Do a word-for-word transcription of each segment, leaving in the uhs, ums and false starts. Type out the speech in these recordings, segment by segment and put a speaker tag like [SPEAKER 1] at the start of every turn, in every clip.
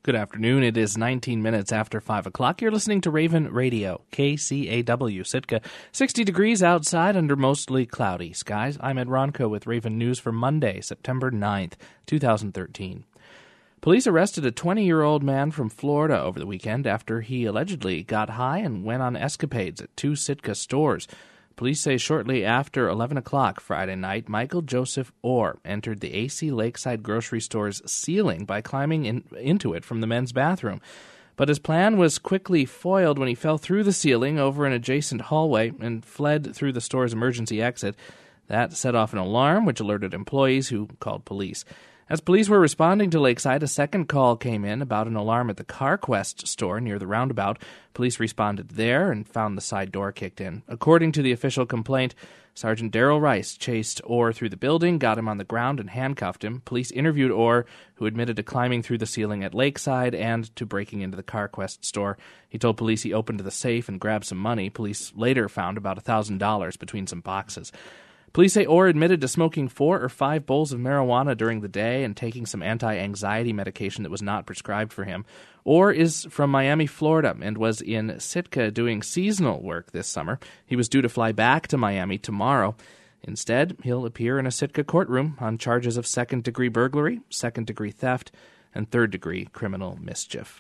[SPEAKER 1] Good afternoon. It is nineteen minutes after five o'clock. You're listening to Raven Radio, K C A W, Sitka. sixty degrees outside under mostly cloudy skies. I'm Ed Ronco with Raven News for Monday, September ninth, twenty thirteen. Police arrested a twenty-year-old man from Florida over the weekend after he allegedly got high and went on escapades at two Sitka stores. Police say shortly after eleven o'clock Friday night, Michael Joseph Orr entered the A C Lakeside grocery store's ceiling by climbing in, into it from the men's bathroom. But his plan was quickly foiled when he fell through the ceiling over an adjacent hallway and fled through the store's emergency exit. That set off an alarm, which alerted employees who called police. As police were responding to Lakeside, a second call came in about an alarm at the CarQuest store near the roundabout. Police responded there and found the side door kicked in. According to the official complaint, Sergeant Daryl Rice chased Orr through the building, got him on the ground, and handcuffed him. Police interviewed Orr, who admitted to climbing through the ceiling at Lakeside and to breaking into the CarQuest store. He told police he opened the safe and grabbed some money. Police later found about one thousand dollars between some boxes. Police say Orr admitted to smoking four or five bowls of marijuana during the day and taking some anti-anxiety medication that was not prescribed for him. Orr is from Miami, Florida, and was in Sitka doing seasonal work this summer. He was due to fly back to Miami tomorrow. Instead, he'll appear in a Sitka courtroom on charges of second-degree burglary, second-degree theft, and third-degree criminal mischief.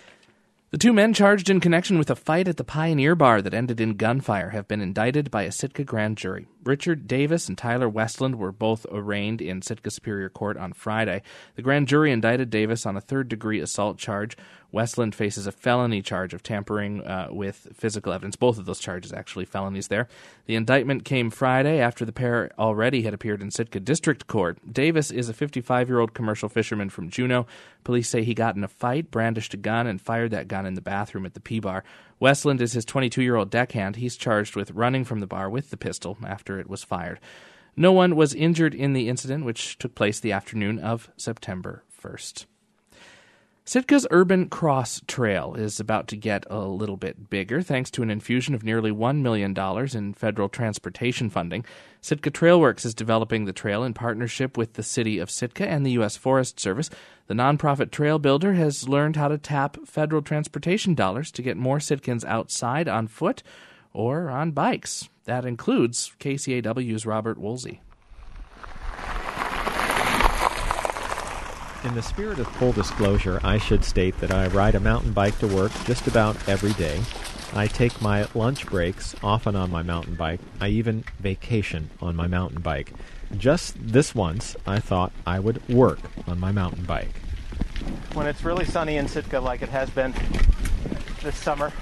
[SPEAKER 1] The two men charged in connection with a fight at the Pioneer Bar that ended in gunfire have been indicted by a Sitka grand jury. Richard Davis and Tyler Westland were both arraigned in Sitka Superior Court on Friday. The grand jury indicted Davis on a third-degree assault charge. Westland faces a felony charge of tampering uh, with physical evidence. Both of those charges actually felonies there. The indictment came Friday after the pair already had appeared in Sitka District Court. Davis is a fifty-five-year-old commercial fisherman from Juneau. Police say he got in a fight, brandished a gun, and fired that gun in the bathroom at the P-Bar. Westland is his twenty-two-year-old deckhand. He's charged with running from the bar with the pistol after it was fired. No one was injured in the incident, which took place the afternoon of September first. Sitka's Urban Cross Trail is about to get a little bit bigger thanks to an infusion of nearly one million dollars in federal transportation funding. Sitka Trailworks is developing the trail in partnership with the City of Sitka and the U S Forest Service. The nonprofit trail builder has learned how to tap federal transportation dollars to get more Sitkans outside on foot or on bikes. That includes K C A W's Robert Woolsey.
[SPEAKER 2] In the spirit of full disclosure, I should state that I ride a mountain bike to work just about every day. I take my lunch breaks often on my mountain bike. I even vacation on my mountain bike. Just this once, I thought I would work on my mountain bike.
[SPEAKER 3] When it's really sunny in Sitka like it has been this summer,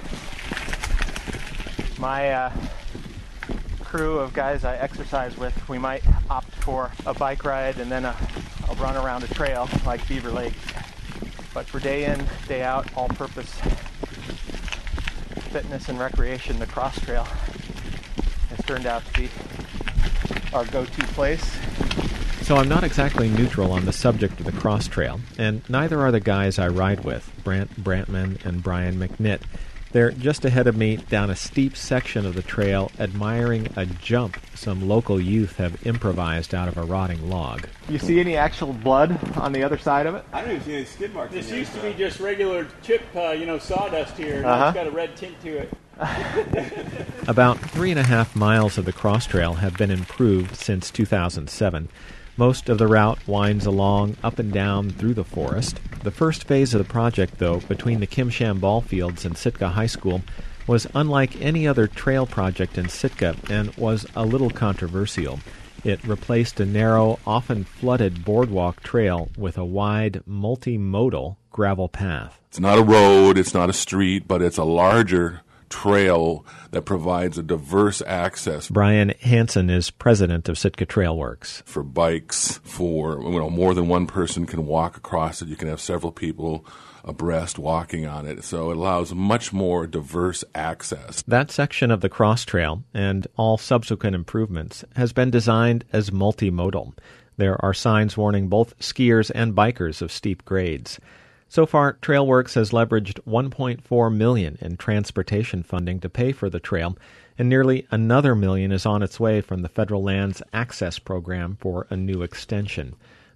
[SPEAKER 3] my uh, crew of guys I exercise with, we might opt for a bike ride and then a I'll run around a trail like Beaver Lake. But for day in, day out, all-purpose fitness and recreation, the Cross Trail has turned out to be our go-to place.
[SPEAKER 2] So I'm not exactly neutral on the subject of the Cross Trail, and neither are the guys I ride with, Brant Brantman and Brian McNitt. They're just ahead of me down a steep section of the trail, admiring a jump some local youth have improvised out of a rotting log.
[SPEAKER 3] You see any actual blood on the other side of it?
[SPEAKER 4] I don't even see any skid marks.
[SPEAKER 5] This used to be just regular chip, uh, you know, sawdust here. Now
[SPEAKER 3] Uh-huh.
[SPEAKER 5] It's got a red tint to it.
[SPEAKER 2] About three and a half miles of the Cross Trail have been improved since two thousand seven. Most of the route winds along up and down through the forest. The first phase of the project, though, between the Kimsham ball fields and Sitka High School, was unlike any other trail project in Sitka and was a little controversial. It replaced a narrow, often flooded boardwalk trail with a wide, multimodal gravel path.
[SPEAKER 4] It's not a road, it's not a street, but it's a larger trail that provides a diverse access.
[SPEAKER 2] Brian Hansen is president of Sitka Trailworks.
[SPEAKER 4] For bikes, for you know, more than one person can walk across it. You can have several people abreast walking on it. So it allows much more diverse access.
[SPEAKER 2] That section of the Cross Trail and all subsequent improvements has been designed as multimodal. There are signs warning both skiers and bikers of steep grades. So far, Trailworks has leveraged one point four million dollars in transportation funding to pay for the trail, and nearly another million is on its way from the federal Lands Access Program for a new extension.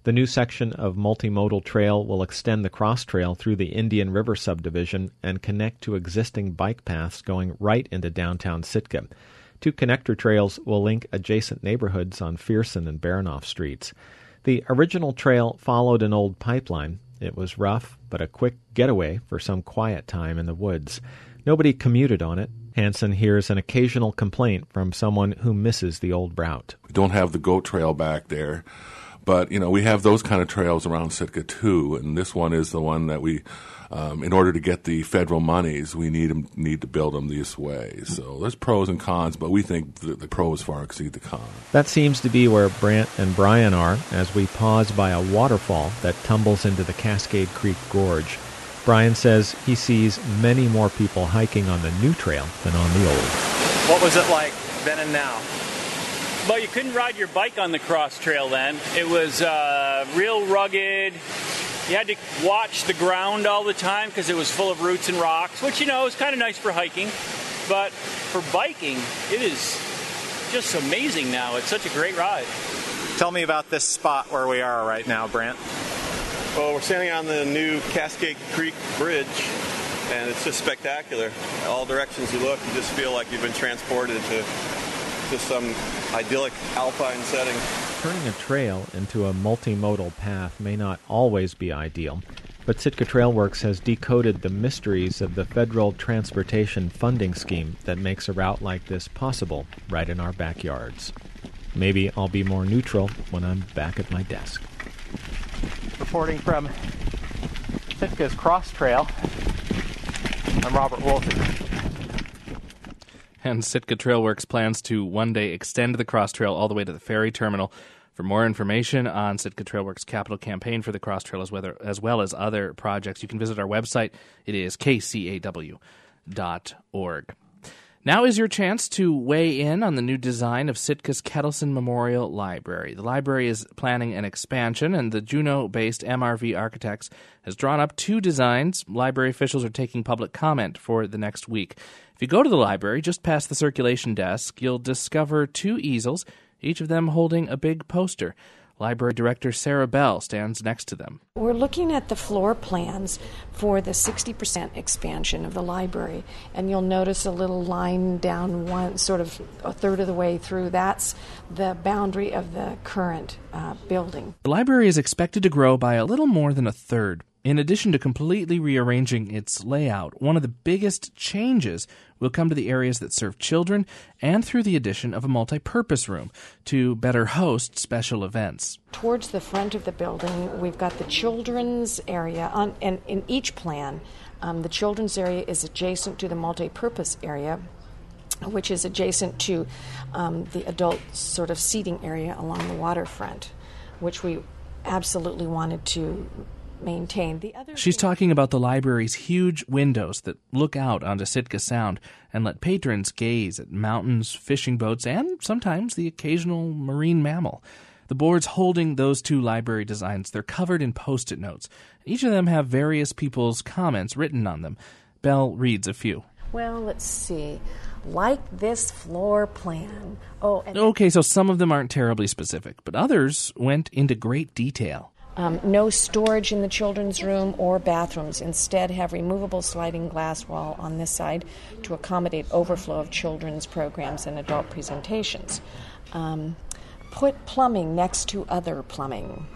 [SPEAKER 2] The new section of multimodal trail will extend the cross trail through the Indian River subdivision and connect to existing bike paths going right into downtown Sitka. Two connector trails will link adjacent neighborhoods on Fearson and Baranoff streets. The original trail followed an old pipeline. It was rough, but a quick getaway for some quiet time in the woods. Nobody commuted on it. Hansen hears an occasional complaint from someone who misses the old route.
[SPEAKER 4] We don't have the goat trail back there, but, you know, we have those kind of trails around Sitka, too, and this one is the one that we, um, in order to get the federal monies, we need them, need to build them this way. So there's pros and cons, but we think the, the pros far exceed the cons.
[SPEAKER 2] That seems to be where Brant and Brian are as we pause by a waterfall that tumbles into the Cascade Creek Gorge. Brian says he sees many more people hiking on the new trail than on the old.
[SPEAKER 3] What was it like then and now?
[SPEAKER 5] Well, you couldn't ride your bike on the cross trail then. It was uh, real rugged. You had to watch the ground all the time because it was full of roots and rocks, which, you know, is kind of nice for hiking. But for biking, it is just amazing now. It's such a great ride.
[SPEAKER 3] Tell me about this spot where we are right now, Brant.
[SPEAKER 6] Well, we're standing on the new Cascade Creek Bridge, and it's just spectacular. All directions you look, you just feel like you've been transported to, to some idyllic alpine setting.
[SPEAKER 2] Turning a trail into a multimodal path may not always be ideal, but Sitka Trailworks has decoded the mysteries of the federal transportation funding scheme that makes a route like this possible right in our backyards. Maybe I'll be more neutral when I'm back at my desk.
[SPEAKER 3] Reporting from Sitka's Cross Trail, I'm Robert Wolfe.
[SPEAKER 1] And Sitka Trailworks plans to one day extend the Cross Trail all the way to the ferry terminal. For more information on Sitka Trailworks' capital campaign for the Cross Trail, as well, as well as other projects, you can visit our website. It is k c a w dot org. Now is your chance to weigh in on the new design of Sitka's Kettleson Memorial Library. The library is planning an expansion, and the Juneau-based M R V Architects has drawn up two designs. Library officials are taking public comment for the next week. If you go to the library, just past the circulation desk, you'll discover two easels, each of them holding a big poster. Library Director Sarah Bell stands next to them.
[SPEAKER 7] We're looking at the floor plans for the sixty percent expansion of the library, and you'll notice a little line down one, sort of a third of the way through. That's the boundary of the current uh, building.
[SPEAKER 1] The library is expected to grow by a little more than a third. In addition to completely rearranging its layout, one of the biggest changes will come to the areas that serve children and through the addition of a multi-purpose room to better host special events.
[SPEAKER 7] Towards the front of the building, we've got the children's area, on, and in each plan, um, the children's area is adjacent to the multi-purpose area, which is adjacent to um, the adult sort of seating area along the waterfront, which we absolutely wanted to maintain. The other
[SPEAKER 1] She's talking about the library's huge windows that look out onto Sitka Sound and let patrons gaze at mountains, fishing boats, and sometimes the occasional marine mammal. The boards holding those two library designs, they're covered in Post-it notes. Each of them have various people's comments written on them. Bell reads a few.
[SPEAKER 7] Well, let's see. Like this floor plan. Oh, and
[SPEAKER 1] Okay, so some of them aren't terribly specific, but others went into great detail.
[SPEAKER 7] Um, no storage in the children's room or bathrooms. Instead, have removable sliding glass wall on this side to accommodate overflow of children's programs and adult presentations. Um, put plumbing next to other plumbing.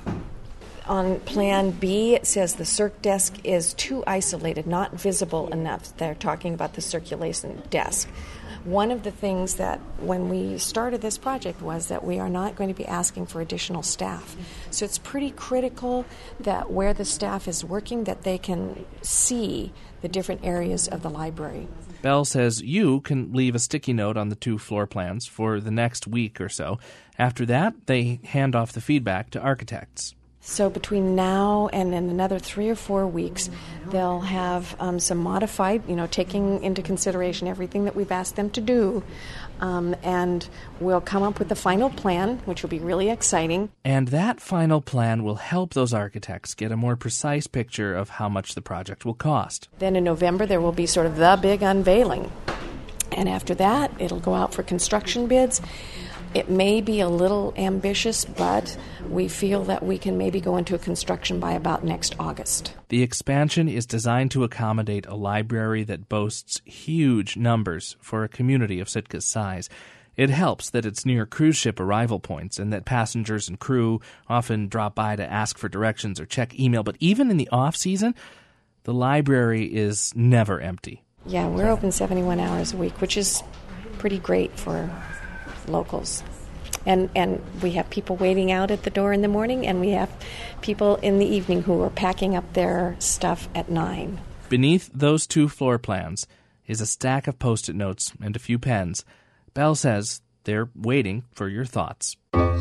[SPEAKER 7] On Plan B, it says the circ desk is too isolated, not visible enough. They're talking about the circulation desk. One of the things that when we started this project was that we are not going to be asking for additional staff. So it's pretty critical that where the staff is working, that they can see the different areas of the library.
[SPEAKER 1] Bell says you can leave a sticky note on the two floor plans for the next week or so. After that, they hand off the feedback to architects.
[SPEAKER 7] So between now and in another three or four weeks, they'll have um, some modified, you know, taking into consideration everything that we've asked them to do, um, and we'll come up with the final plan, which will be really exciting.
[SPEAKER 1] And that final plan will help those architects get a more precise picture of how much the project will cost.
[SPEAKER 7] Then in November, there will be sort of the big unveiling. And after that, it'll go out for construction bids. It may be a little ambitious, but we feel that we can maybe go into construction by about next August.
[SPEAKER 1] The expansion is designed to accommodate a library that boasts huge numbers for a community of Sitka's size. It helps that it's near cruise ship arrival points and that passengers and crew often drop by to ask for directions or check email. But even in the off-season, the library is never empty.
[SPEAKER 7] Yeah, we're open seventy-one hours a week, which is pretty great for locals. And and we have people waiting out at the door in the morning, and we have people in the evening who are packing up their stuff at nine.
[SPEAKER 1] Beneath those two floor plans is a stack of Post-it notes and a few pens. Belle says they're waiting for your thoughts.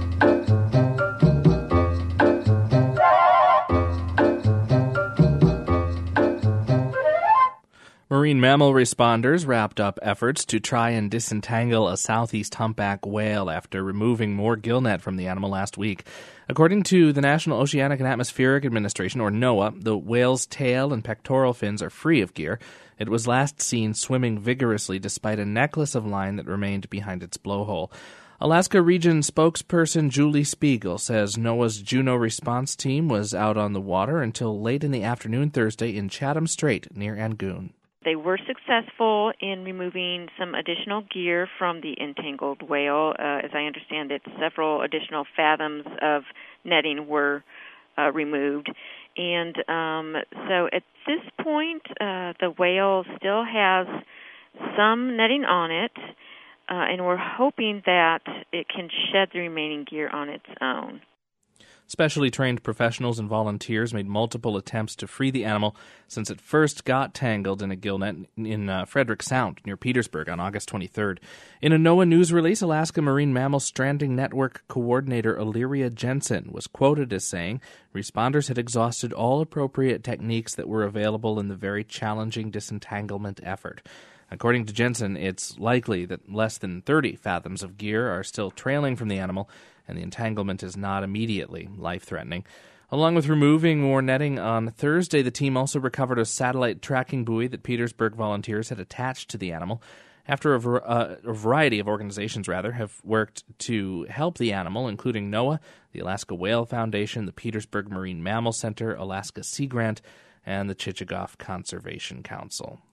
[SPEAKER 1] Marine mammal responders wrapped up efforts to try and disentangle a southeast humpback whale after removing more gillnet from the animal last week. According to the National Oceanic and Atmospheric Administration, or NOAA, the whale's tail and pectoral fins are free of gear. It was last seen swimming vigorously despite a necklace of line that remained behind its blowhole. Alaska Region spokesperson Julie Spiegel says NOAA's Juneau response team was out on the water until late in the afternoon Thursday in Chatham Strait near Angoon.
[SPEAKER 8] They were successful in removing some additional gear from the entangled whale. Uh, as I understand it, several additional fathoms of netting were uh, removed. And um, so at this point, uh, the whale still has some netting on it, uh, and we're hoping that it can shed the remaining gear on its own.
[SPEAKER 1] Specially trained professionals and volunteers made multiple attempts to free the animal since it first got tangled in a gillnet in uh, Frederick Sound near Petersburg on August twenty-third. In a NOAA news release, Alaska Marine Mammal Stranding Network coordinator Illyria Jensen was quoted as saying responders had exhausted all appropriate techniques that were available in the very challenging disentanglement effort. According to Jensen, it's likely that less than thirty fathoms of gear are still trailing from the animal, and the entanglement is not immediately life-threatening. Along with removing more netting on Thursday, the team also recovered a satellite tracking buoy that Petersburg volunteers had attached to the animal. After a, ver- uh, a variety of organizations, rather, have worked to help the animal, including NOAA, the Alaska Whale Foundation, the Petersburg Marine Mammal Center, Alaska Sea Grant, and the Chichagof Conservation Council.